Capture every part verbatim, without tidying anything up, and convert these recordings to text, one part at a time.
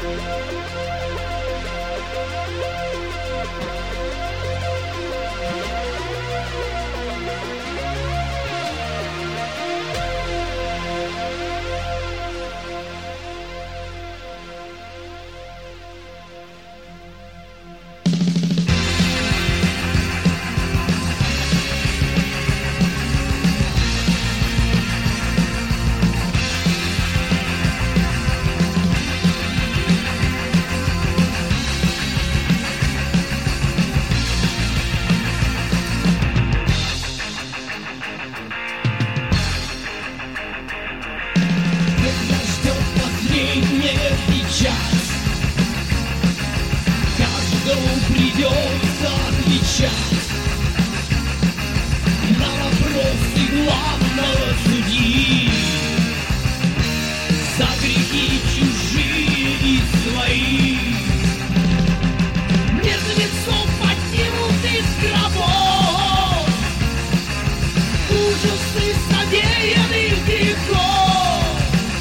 Каждому придется отвечать на вопросы главного судьи за грехи чужие и свои. Мертвецов поднимут из гробов ужасы содеянных грехов,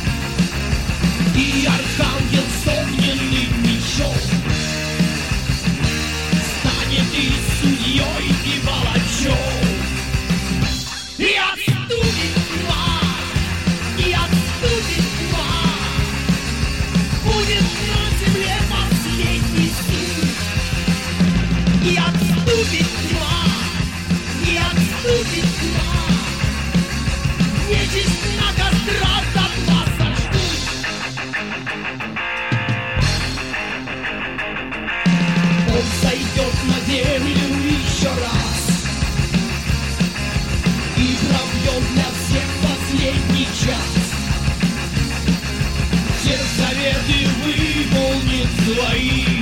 и архангел с огненным мечом станет и судьей, и палачом. И отступит тьма, и отступит тьма, будет на земле последний суд. И отступит тьма, и отступит тьма, нечисть на кострах дотла сожгут. Он сойдет на землю еще раз и пробьет для всех последний час. Все заветы выполнит свои.